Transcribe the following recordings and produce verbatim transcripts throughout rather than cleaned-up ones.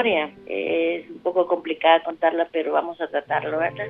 historia es un poco complicada contarla, pero vamos a tratarlo, ¿verdad?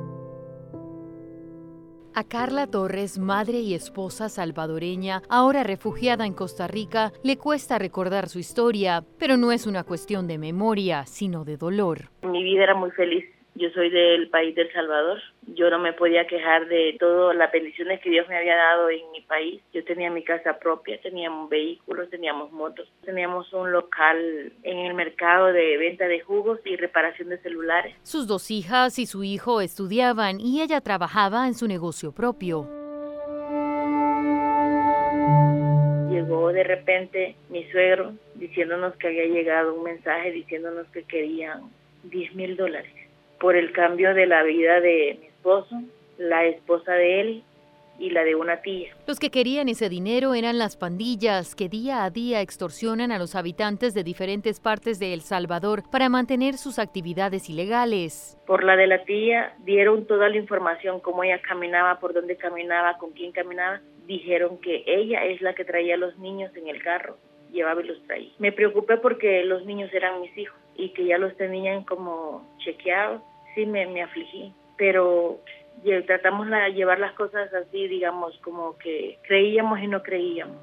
A Carla Torres, madre y esposa salvadoreña, ahora refugiada en Costa Rica, le cuesta recordar su historia, pero no es una cuestión de memoria, sino de dolor. Mi vida era muy feliz. Yo soy del país de El Salvador. Yo no me podía quejar de todas las bendiciones que Dios me había dado en mi país. Yo tenía mi casa propia, teníamos vehículos, teníamos motos, teníamos un local en el mercado de venta de jugos y reparación de celulares. Sus dos hijas y su hijo estudiaban y ella trabajaba en su negocio propio. Llegó de repente mi suegro diciéndonos que había llegado un mensaje diciéndonos que querían diez mil dólares. Por el cambio de la vida de mi esposo, la esposa de él y la de una tía. Los que querían ese dinero eran las pandillas que día a día extorsionan a los habitantes de diferentes partes de El Salvador para mantener sus actividades ilegales. Por la de la tía dieron toda la información, cómo ella caminaba, por dónde caminaba, con quién caminaba. Dijeron que ella es la que traía a los niños en el carro, llevaba y los traía. Me preocupé porque los niños eran mis hijos y que ya los tenían como chequeados. Sí, me, me afligí, pero tratamos de llevar las cosas así, digamos, como que creíamos y no creíamos.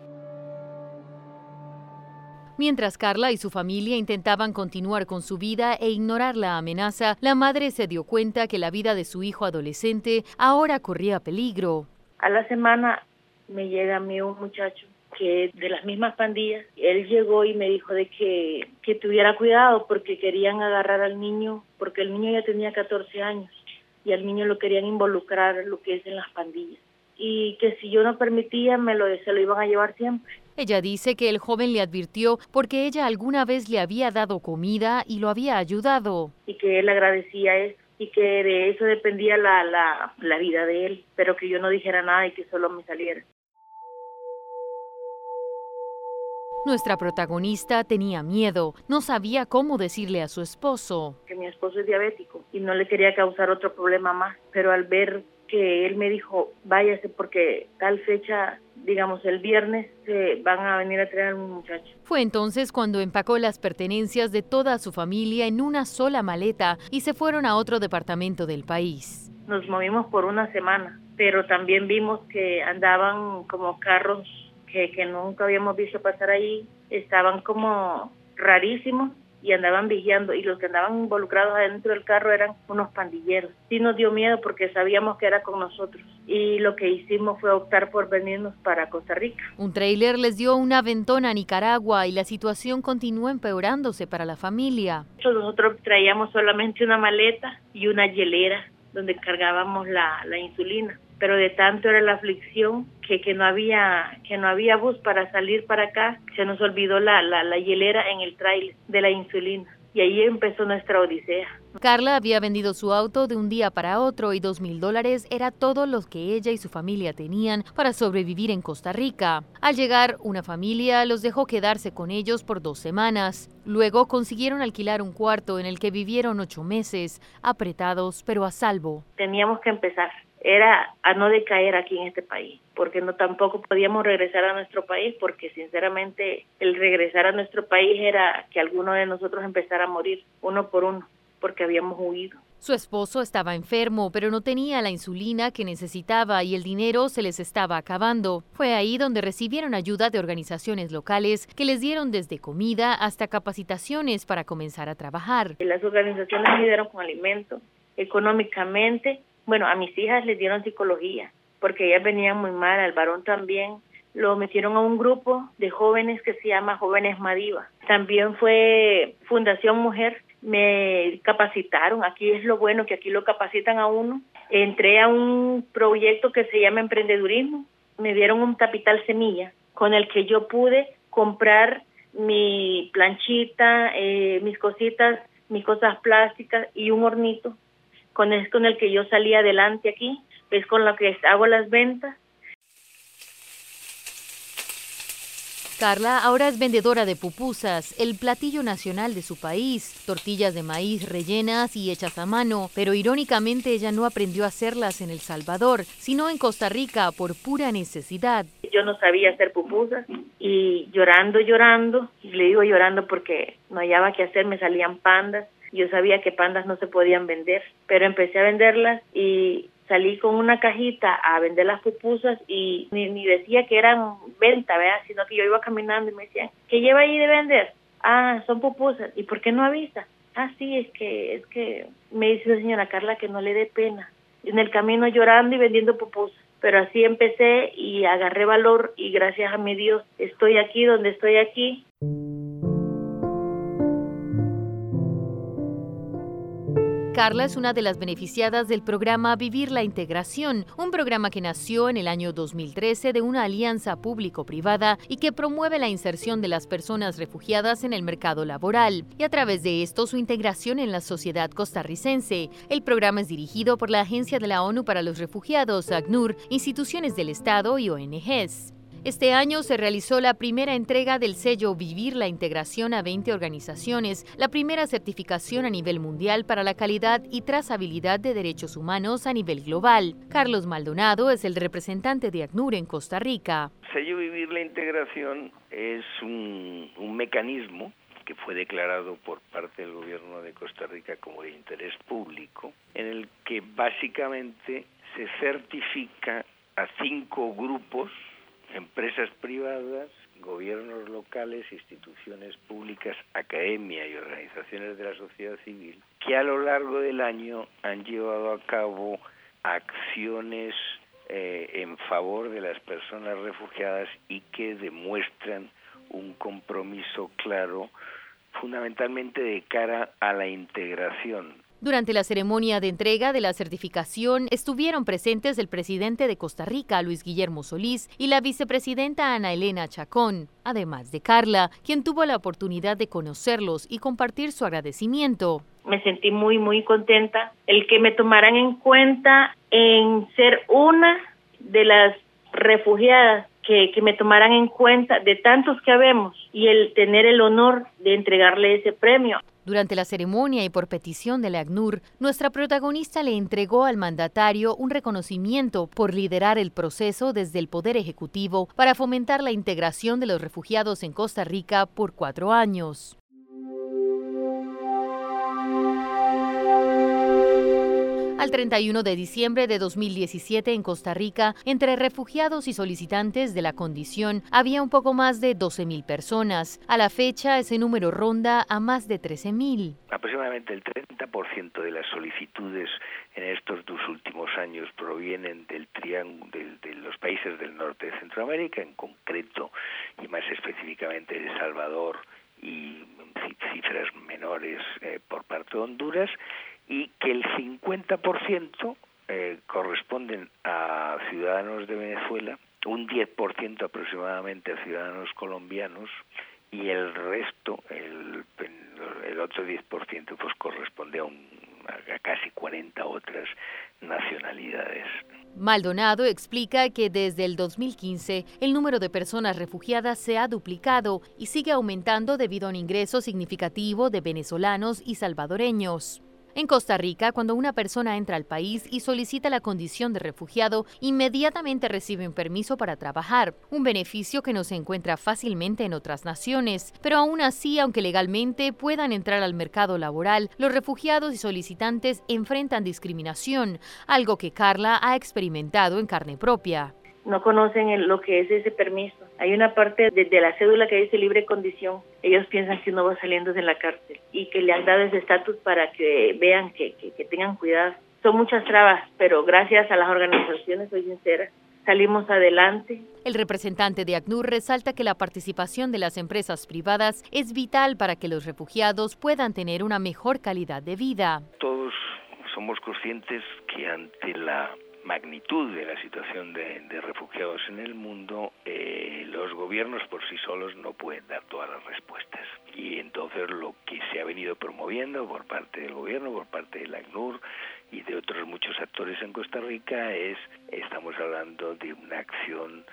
Mientras Carla y su familia intentaban continuar con su vida e ignorar la amenaza, la madre se dio cuenta que la vida de su hijo adolescente ahora corría peligro. A la semana me llega a mí un muchacho que es de las mismas pandillas. Él llegó y me dijo de que, que tuviera cuidado porque querían agarrar al niño, porque el niño ya tenía catorce años y al niño lo querían involucrar en lo que es en las pandillas. Y que si yo no permitía, me lo, se lo iban a llevar siempre. Ella dice que el joven le advirtió porque ella alguna vez le había dado comida y lo había ayudado. Y que él agradecía eso y que de eso dependía la, la, la vida de él, pero que yo no dijera nada y que solo me saliera. Nuestra protagonista tenía miedo, no sabía cómo decirle a su esposo. Que mi esposo es diabético y no le quería causar otro problema más, pero al ver que él me dijo, váyase porque tal fecha, digamos el viernes, se van a venir a traer a un muchacho. Fue entonces cuando empacó las pertenencias de toda su familia en una sola maleta y se fueron a otro departamento del país. Nos movimos por una semana, pero también vimos que andaban como carros Que, que nunca habíamos visto pasar ahí, estaban como rarísimos y andaban vigiando, y los que andaban involucrados adentro del carro eran unos pandilleros. Sí nos dio miedo porque sabíamos que era con nosotros y lo que hicimos fue optar por venirnos para Costa Rica. Un tráiler les dio un aventón a Nicaragua y la situación continuó empeorándose para la familia. Nosotros traíamos solamente una maleta y una hielera donde cargábamos la, la insulina. Pero de tanto era la aflicción que, que no había que no había bus para salir para acá, se nos olvidó la, la, la hielera en el tráiler de la insulina y ahí empezó nuestra odisea. Carla había vendido su auto de un día para otro y dos mil dólares era todo lo que ella y su familia tenían para sobrevivir en Costa Rica. Al llegar, una familia los dejó quedarse con ellos por dos semanas. Luego consiguieron alquilar un cuarto en el que vivieron ocho meses, apretados pero a salvo. Teníamos que empezar. Era a no decaer aquí en este país, porque no tampoco podíamos regresar a nuestro país, porque sinceramente el regresar a nuestro país era que alguno de nosotros empezara a morir, uno por uno, porque habíamos huido. Su esposo estaba enfermo, pero no tenía la insulina que necesitaba y el dinero se les estaba acabando. Fue ahí donde recibieron ayuda de organizaciones locales que les dieron desde comida hasta capacitaciones para comenzar a trabajar. Las organizaciones me dieron con alimentos, económicamente. Bueno, a mis hijas les dieron psicología, porque ellas venían muy mal, al varón también. Lo metieron a un grupo de jóvenes que se llama Jóvenes Madiva. También fue Fundación Mujer, me capacitaron. Aquí es lo bueno, que aquí lo capacitan a uno. Entré a un proyecto que se llama Emprendedurismo. Me dieron un capital semilla, con el que yo pude comprar mi planchita, eh, mis cositas, mis cosas plásticas y un hornito. Con es con el que yo salí adelante aquí, es con lo que hago las ventas. Carla ahora es vendedora de pupusas, el platillo nacional de su país, tortillas de maíz rellenas y hechas a mano, pero irónicamente ella no aprendió a hacerlas en El Salvador, sino en Costa Rica por pura necesidad. Yo no sabía hacer pupusas y llorando, llorando, le digo llorando porque no hallaba qué hacer, me salían pandas. Yo sabía que pandas no se podían vender, pero empecé a venderlas y salí con una cajita a vender las pupusas y ni, ni decía que eran venta, ¿verdad? Sino que yo iba caminando y me decían, ¿qué lleva ahí de vender? Ah, son pupusas. ¿Y por qué no avisa? Ah, sí, es que, es que me dice la señora Carla que no le dé pena. En el camino llorando y vendiendo pupusas. Pero así empecé y agarré valor y gracias a mi Dios estoy aquí donde estoy aquí. Carla es una de las beneficiadas del programa Vivir la Integración, un programa que nació en el año dos mil trece de una alianza público-privada y que promueve la inserción de las personas refugiadas en el mercado laboral y a través de esto su integración en la sociedad costarricense. El programa es dirigido por la Agencia de la ONU para los Refugiados, ACNUR, instituciones del Estado y O N Ges. Este año se realizó la primera entrega del sello Vivir la Integración a veinte organizaciones, la primera certificación a nivel mundial para la calidad y trazabilidad de derechos humanos a nivel global. Carlos Maldonado es el representante de ACNUR en Costa Rica. El sello Vivir la Integración es un, un mecanismo que fue declarado por parte del gobierno de Costa Rica como de interés público, en el que básicamente se certifica a cinco grupos, empresas privadas, gobiernos locales, instituciones públicas, academia y organizaciones de la sociedad civil, que a lo largo del año han llevado a cabo acciones eh, en favor de las personas refugiadas y que demuestran un compromiso claro, fundamentalmente de cara a la integración. Durante la ceremonia de entrega de la certificación estuvieron presentes el presidente de Costa Rica, Luis Guillermo Solís, y la vicepresidenta Ana Elena Chacón, además de Carla, quien tuvo la oportunidad de conocerlos y compartir su agradecimiento. Me sentí muy, muy contenta. El que me tomaran en cuenta en ser una de las refugiadas, que, que me tomaran en cuenta de tantos que habemos y el tener el honor de entregarle ese premio. Durante la ceremonia y por petición de la ACNUR, nuestra protagonista le entregó al mandatario un reconocimiento por liderar el proceso desde el Poder Ejecutivo para fomentar la integración de los refugiados en Costa Rica por cuatro años. Al treinta y uno de diciembre de dos mil diecisiete en Costa Rica, entre refugiados y solicitantes de la condición, había un poco más de doce mil personas. A la fecha, ese número ronda a más de trece mil. Aproximadamente el treinta por ciento de las solicitudes en estos dos últimos años provienen del triángulo de, de los países del norte de Centroamérica, en concreto y más específicamente de El Salvador y cifras menores eh, por parte de Honduras, y que el cincuenta por ciento eh, corresponden a ciudadanos de Venezuela, un diez por ciento aproximadamente a ciudadanos colombianos y el resto, el, el otro diez por ciento, pues corresponde a, un, a casi cuarenta otras nacionalidades. Maldonado explica que desde el dos mil quince el número de personas refugiadas se ha duplicado y sigue aumentando debido a un ingreso significativo de venezolanos y salvadoreños. En Costa Rica, cuando una persona entra al país y solicita la condición de refugiado, inmediatamente recibe un permiso para trabajar, un beneficio que no se encuentra fácilmente en otras naciones. Pero aún así, aunque legalmente puedan entrar al mercado laboral, los refugiados y solicitantes enfrentan discriminación, algo que Carla ha experimentado en carne propia. No conocen el, lo que es ese permiso. Hay una parte de, de la cédula que dice libre condición. Ellos piensan que uno va saliendo de la cárcel y que le han dado ese estatus para que vean que, que, que tengan cuidado. Son muchas trabas, pero gracias a las organizaciones, soy sincera, salimos adelante. El representante de ACNUR resalta que la participación de las empresas privadas es vital para que los refugiados puedan tener una mejor calidad de vida. Todos somos conscientes que ante la magnitud de la situación de, de refugiados en el mundo, eh, los gobiernos por sí solos no pueden dar todas las respuestas. Y entonces lo que se ha venido promoviendo por parte del gobierno, por parte del ACNUR y de otros muchos actores en Costa Rica es, estamos hablando de una acción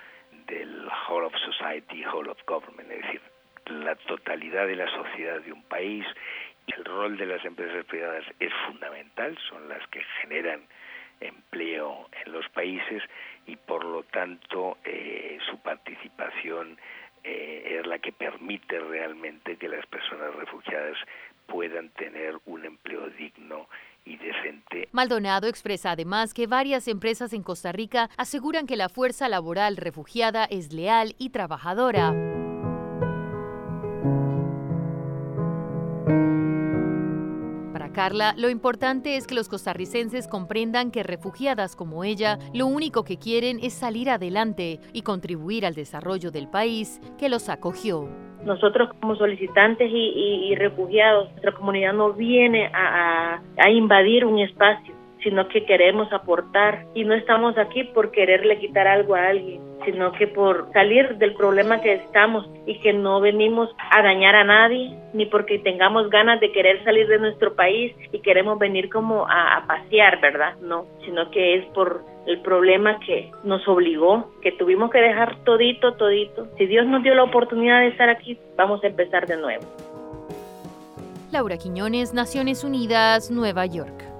del whole of society, whole of government, es decir, la totalidad de la sociedad de un país. El rol de las empresas privadas es fundamental, son las que generan empleo en los países y por lo tanto eh, su participación eh, es la que permite realmente que las personas refugiadas puedan tener un empleo digno y decente. Maldonado expresa además que varias empresas en Costa Rica aseguran que la fuerza laboral refugiada es leal y trabajadora. Para Carla, lo importante es que los costarricenses comprendan que refugiadas como ella lo único que quieren es salir adelante y contribuir al desarrollo del país que los acogió. Nosotros como solicitantes y, y, y refugiados, nuestra comunidad no viene a, a, a invadir un espacio, sino que queremos aportar y no estamos aquí por quererle quitar algo a alguien, sino que por salir del problema que estamos y que no venimos a dañar a nadie, ni porque tengamos ganas de querer salir de nuestro país y queremos venir como a, a pasear, ¿verdad? No, sino que es por el problema que nos obligó, que tuvimos que dejar todito, todito. Si Dios nos dio la oportunidad de estar aquí, vamos a empezar de nuevo. Laura Quiñones, Naciones Unidas, Nueva York.